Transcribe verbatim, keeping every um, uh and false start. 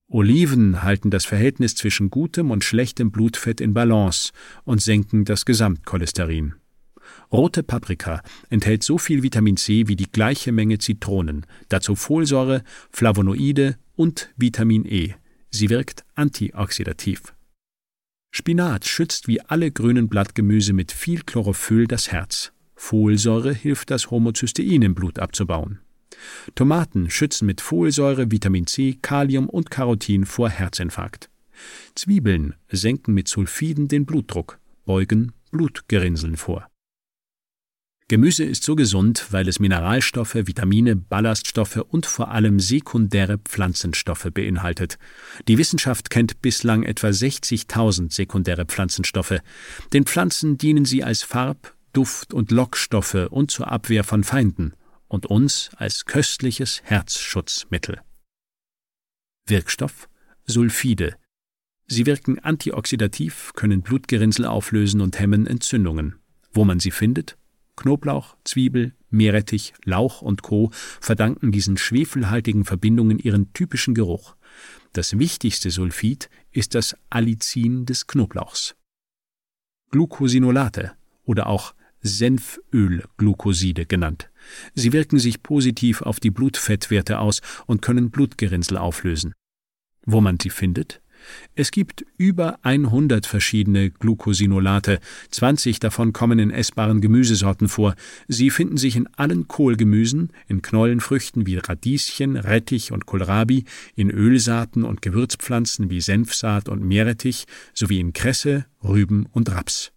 Oliven halten das Verhältnis zwischen gutem und schlechtem Blutfett in Balance und senken das Gesamtcholesterin. Rote Paprika enthält so viel Vitamin C wie die gleiche Menge Zitronen, dazu Folsäure, Flavonoide und Vitamin E. Sie wirkt antioxidativ. Spinat schützt wie alle grünen Blattgemüse mit viel Chlorophyll das Herz. Folsäure hilft, das Homozystein im Blut abzubauen. Tomaten schützen mit Folsäure, Vitamin C, Kalium und Carotin vor Herzinfarkt. Zwiebeln senken mit Sulfiden den Blutdruck, beugen Blutgerinnseln vor. Gemüse ist so gesund, weil es Mineralstoffe, Vitamine, Ballaststoffe und vor allem sekundäre Pflanzenstoffe beinhaltet. Die Wissenschaft kennt bislang etwa sechzigtausend sekundäre Pflanzenstoffe. Den Pflanzen dienen sie als Farb-, Duft- und Lockstoffe und zur Abwehr von Feinden und uns als köstliches Herzschutzmittel. Wirkstoff: Sulfide. Sie wirken antioxidativ, können Blutgerinnsel auflösen und hemmen Entzündungen. Wo man sie findet? Knoblauch, Zwiebel, Meerrettich, Lauch und Co. verdanken diesen schwefelhaltigen Verbindungen ihren typischen Geruch. Das wichtigste Sulfid ist das Allicin des Knoblauchs. Glucosinolate oder auch Senfölglucoside genannt. Sie wirken sich positiv auf die Blutfettwerte aus und können Blutgerinnsel auflösen. Wo man sie findet? Es gibt über hundert verschiedene Glucosinolate, zwanzig davon kommen in essbaren Gemüsesorten vor. Sie finden sich in allen Kohlgemüsen, in Knollenfrüchten wie Radieschen, Rettich und Kohlrabi, in Ölsaaten und Gewürzpflanzen wie Senfsaat und Meerrettich, sowie in Kresse, Rüben und Raps.